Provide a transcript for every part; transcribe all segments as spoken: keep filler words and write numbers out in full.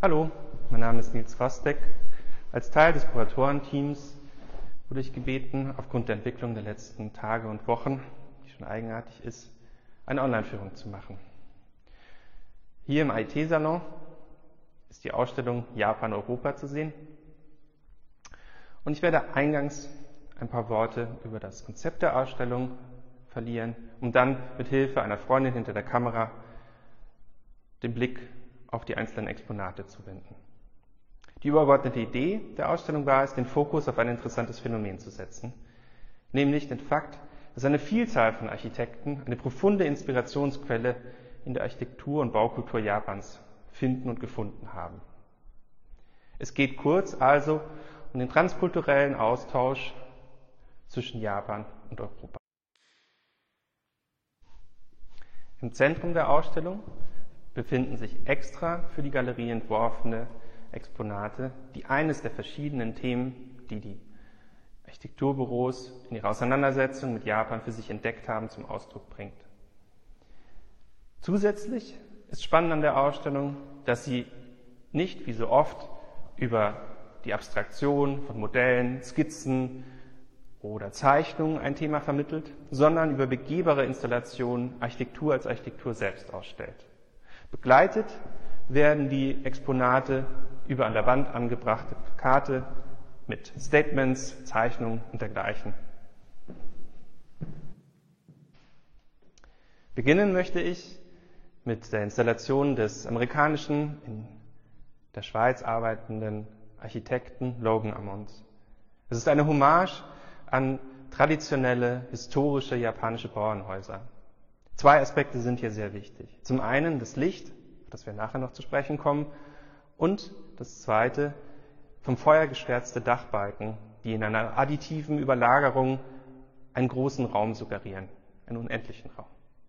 Hallo, mein Name ist Nils Rostek. Als Teil des Kuratorenteams wurde ich gebeten, aufgrund der Entwicklung der letzten Tage und Wochen, die schon eigenartig ist, eine Online-Führung zu machen. Hier im I T-Salon ist die Ausstellung Japan-Europa zu sehen. Und ich werde eingangs ein paar Worte über das Konzept der Ausstellung verlieren, um dann mit Hilfe einer Freundin hinter der Kamera den Blick auf die einzelnen Exponate zu wenden. Die übergeordnete Idee der Ausstellung war es, den Fokus auf ein interessantes Phänomen zu setzen, nämlich den Fakt, dass eine Vielzahl von Architekten eine profunde Inspirationsquelle in der Architektur und Baukultur Japans finden und gefunden haben. Es geht kurz also um den transkulturellen Austausch zwischen Japan und Europa. Im Zentrum der Ausstellung befinden sich extra für die Galerie entworfene Exponate, die eines der verschiedenen Themen, die die Architekturbüros in ihrer Auseinandersetzung mit Japan für sich entdeckt haben, zum Ausdruck bringt. Zusätzlich ist spannend an der Ausstellung, dass sie nicht wie so oft über die Abstraktion von Modellen, Skizzen oder Zeichnungen ein Thema vermittelt, sondern über begehbare Installationen Architektur als Architektur selbst ausstellt. Begleitet werden die Exponate über an der Wand angebrachte Plakate mit Statements, Zeichnungen und dergleichen. Beginnen möchte ich mit der Installation des amerikanischen, in der Schweiz arbeitenden Architekten Logan Ammons. Es ist eine Hommage an traditionelle, historische japanische Bauernhäuser. Zwei Aspekte sind hier sehr wichtig. Zum einen das Licht, auf das wir nachher noch zu sprechen kommen, und das zweite, vom Feuer geschwärzte Dachbalken, die in einer additiven Überlagerung einen großen Raum suggerieren, einen unendlichen Raum.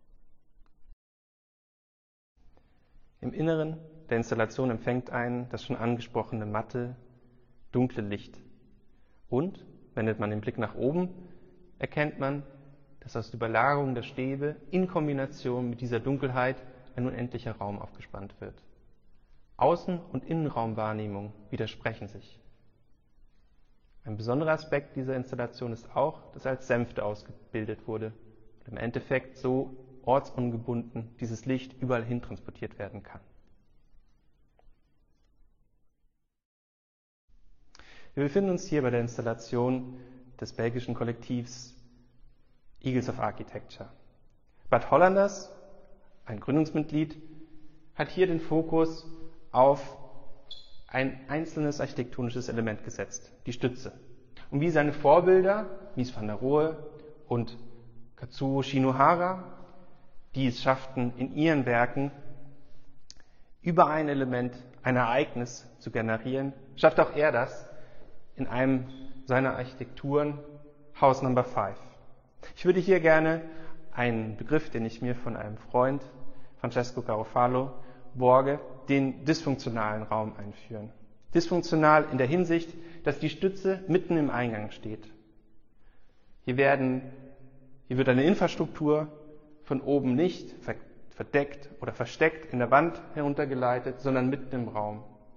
Im Inneren der Installation empfängt einen das schon angesprochene matte, dunkle Licht. Und, wendet man den Blick nach oben, erkennt man, dass aus der Überlagerung der Stäbe in Kombination mit dieser Dunkelheit ein unendlicher Raum aufgespannt wird. Außen- und Innenraumwahrnehmung widersprechen sich. Ein besonderer Aspekt dieser Installation ist auch, dass als Sänfte ausgebildet wurde und im Endeffekt so ortsungebunden dieses Licht überall hin transportiert werden kann. Wir befinden uns hier bei der Installation des belgischen Kollektivs Eagles of Architecture. Bad Hollanders, ein Gründungsmitglied, hat hier den Fokus auf ein einzelnes architektonisches Element gesetzt, die Stütze. Und wie seine Vorbilder, Mies van der Rohe und Kazuo Shinohara, die es schafften, in ihren Werken über ein Element, ein Ereignis zu generieren, schafft auch er das in einem seiner Architekturen, House Number Five. Ich würde hier gerne einen Begriff, den ich mir von einem Freund, Francesco Garofalo, borge, den dysfunktionalen Raum einführen. Dysfunktional in der Hinsicht, dass die Stütze mitten im Eingang steht. Hier, werden, hier wird eine Infrastruktur von oben nicht verdeckt oder versteckt in der Wand heruntergeleitet, sondern mitten im Raum.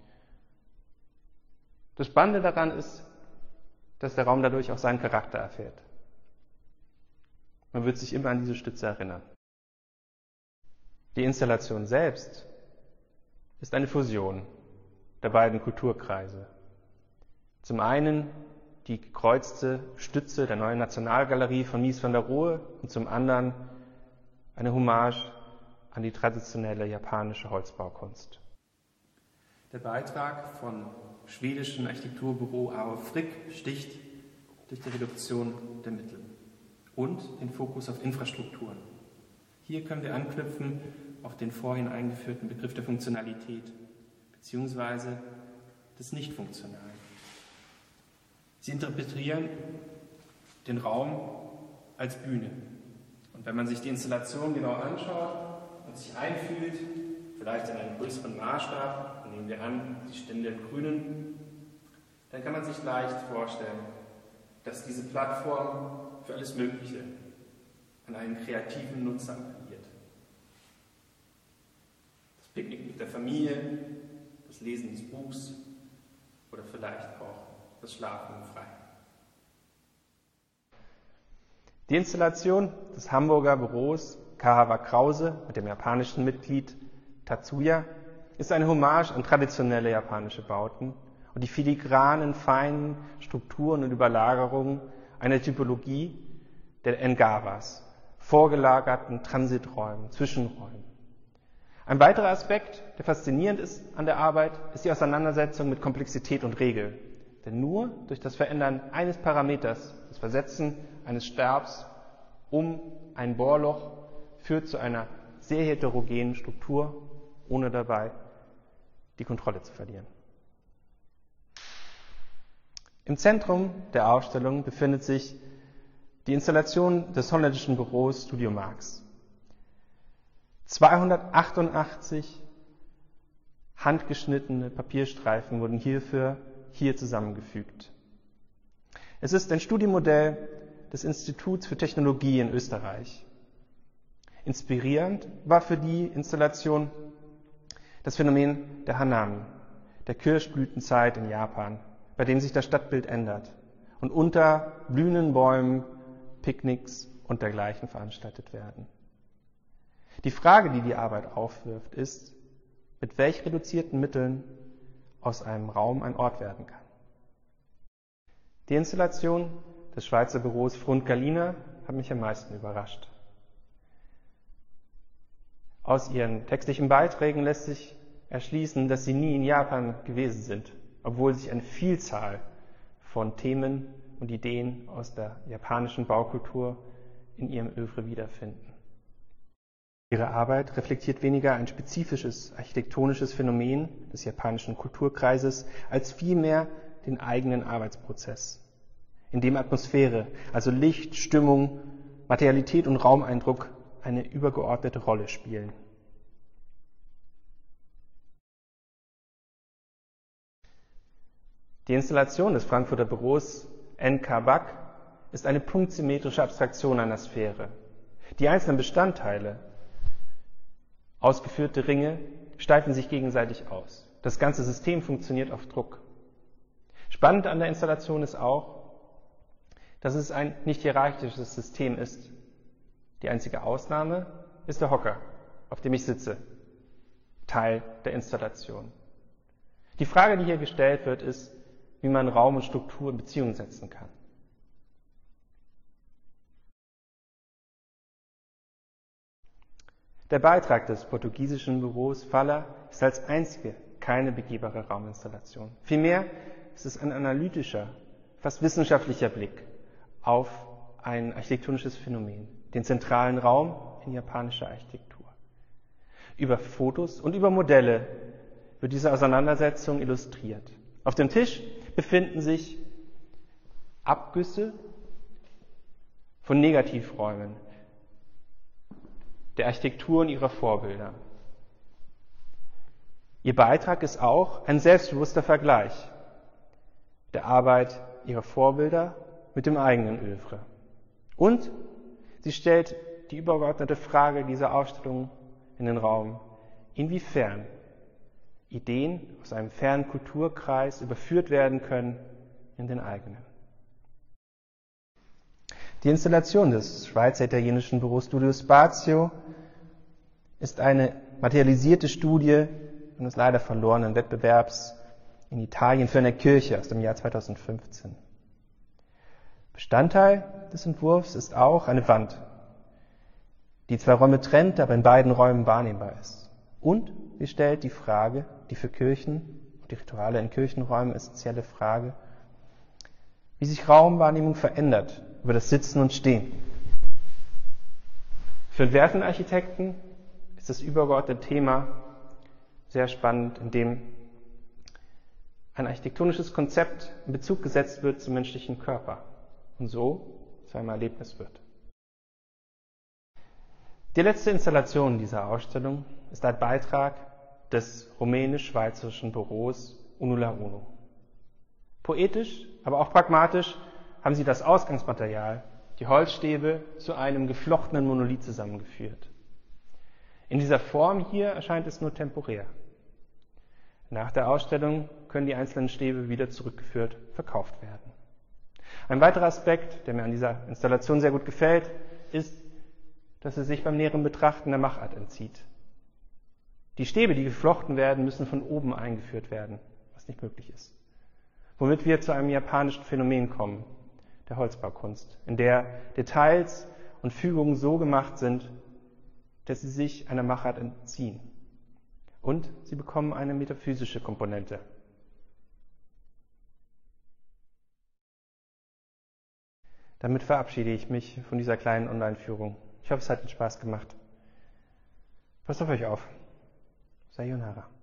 Das Spannende daran ist, dass der Raum dadurch auch seinen Charakter erfährt. Man wird sich immer an diese Stütze erinnern. Die Installation selbst ist eine Fusion der beiden Kulturkreise. Zum einen die gekreuzte Stütze der Neuen Nationalgalerie von Mies van der Rohe und zum anderen eine Hommage an die traditionelle japanische Holzbaukunst. Der Beitrag von schwedischen Architekturbüro Aro Frick sticht durch die Reduktion der Mittel und den Fokus auf Infrastrukturen. Hier können wir anknüpfen auf den vorhin eingeführten Begriff der Funktionalität bzw. des Nicht-Funktionalen. Sie interpretieren den Raum als Bühne. Und wenn man sich die Installation genau anschaut und sich einfühlt, vielleicht in einem größeren Maßstab, nehmen wir an, sie stände im Grünen, dann kann man sich leicht vorstellen, dass diese Plattform für alles Mögliche an einen kreativen Nutzer appelliert. Das Picknick mit der Familie, das das Lesen des Buchs oder vielleicht auch das Schlafen im Freien. Die Installation des Hamburger Büros Kahawa Krause mit dem japanischen Mitglied Tatsuya ist eine Hommage an traditionelle japanische Bauten und die filigranen, feinen Strukturen und Überlagerungen einer Typologie der Engawas, vorgelagerten Transiträumen, Zwischenräumen. Ein weiterer Aspekt, der faszinierend ist an der Arbeit, ist die Auseinandersetzung mit Komplexität und Regel. Denn nur durch das Verändern eines Parameters, das Versetzen eines Stabs um ein Bohrloch, führt zu einer sehr heterogenen Struktur, ohne dabei die Kontrolle zu verlieren. Im Zentrum der Ausstellung befindet sich die Installation des holländischen Büros Studio Marx. zweihundertachtundachtzig handgeschnittene Papierstreifen wurden hierfür hier zusammengefügt. Es ist ein Studienmodell des Instituts für Technologie in Österreich. Inspirierend war für die Installation das Phänomen der Hanami, der Kirschblütenzeit in Japan, bei dem sich das Stadtbild ändert und unter blühenden Bäumen Picknicks und dergleichen veranstaltet werden. Die Frage, die die Arbeit aufwirft, ist, mit welch reduzierten Mitteln aus einem Raum ein Ort werden kann. Die Installation des Schweizer Büros Front Gallina hat mich am meisten überrascht. Aus ihren textlichen Beiträgen lässt sich erschließen, dass sie nie in Japan gewesen sind, obwohl sich eine Vielzahl von Themen und Ideen aus der japanischen Baukultur in ihrem Œuvre wiederfinden. Ihre Arbeit reflektiert weniger ein spezifisches architektonisches Phänomen des japanischen Kulturkreises, als vielmehr den eigenen Arbeitsprozess, in dem Atmosphäre, also Licht, Stimmung, Materialität und Raumeindruck eine übergeordnete Rolle spielen. Die Installation des Frankfurter Büros N K Back ist eine punktsymmetrische Abstraktion einer Sphäre. Die einzelnen Bestandteile, ausgeführte Ringe, steifen sich gegenseitig aus. Das ganze System funktioniert auf Druck. Spannend an der Installation ist auch, dass es ein nicht hierarchisches System ist. Die einzige Ausnahme ist der Hocker, auf dem ich sitze, Teil der Installation. Die Frage, die hier gestellt wird, ist, wie man Raum und Struktur in Beziehung setzen kann. Der Beitrag des portugiesischen Büros Falla ist als einzige keine begehbare Rauminstallation. Vielmehr ist es ein analytischer, fast wissenschaftlicher Blick auf ein architektonisches Phänomen, den zentralen Raum in japanischer Architektur. Über Fotos und über Modelle wird diese Auseinandersetzung illustriert. Auf dem Tisch befinden sich Abgüsse von Negativräumen der Architekturen ihrer Vorbilder. Ihr Beitrag ist auch ein selbstbewusster Vergleich der Arbeit ihrer Vorbilder mit dem eigenen Œuvre. Und sie stellt die übergeordnete Frage dieser Ausstellung in den Raum, inwiefern Ideen aus einem fernen Kulturkreis überführt werden können in den eigenen. Die Installation des Schweizer-italienischen Büros Studio Spazio ist eine materialisierte Studie eines leider verlorenen Wettbewerbs in Italien für eine Kirche aus dem Jahr zweitausendfünfzehn. Bestandteil des Entwurfs ist auch eine Wand, die zwei Räume trennt, aber in beiden Räumen wahrnehmbar ist. Und sie stellt die Frage, die für Kirchen und die Rituale in Kirchenräumen essentielle Frage, wie sich Raumwahrnehmung verändert über das Sitzen und Stehen. Für entwerfende Architekten ist das übergeordnete Thema sehr spannend, indem ein architektonisches Konzept in Bezug gesetzt wird zum menschlichen Körper und so zu einem Erlebnis wird. Die letzte Installation dieser Ausstellung ist ein Beitrag des rumänisch-schweizerischen Büros Unul Unu. Poetisch, aber auch pragmatisch haben sie das Ausgangsmaterial, die Holzstäbe, zu einem geflochtenen Monolith zusammengeführt. In dieser Form hier erscheint es nur temporär. Nach der Ausstellung können die einzelnen Stäbe wieder zurückgeführt, verkauft werden. Ein weiterer Aspekt, der mir an dieser Installation sehr gut gefällt, ist, dass es sich beim näheren Betrachten der Machart entzieht. Die Stäbe, die geflochten werden, müssen von oben eingeführt werden, was nicht möglich ist. Womit wir zu einem japanischen Phänomen kommen, der Holzbaukunst, in der Details und Fügungen so gemacht sind, dass sie sich einer Machart entziehen. Und sie bekommen eine metaphysische Komponente. Damit verabschiede ich mich von dieser kleinen Online-Führung. Ich hoffe, es hat Ihnen Spaß gemacht. Passt auf euch auf. Sayonara.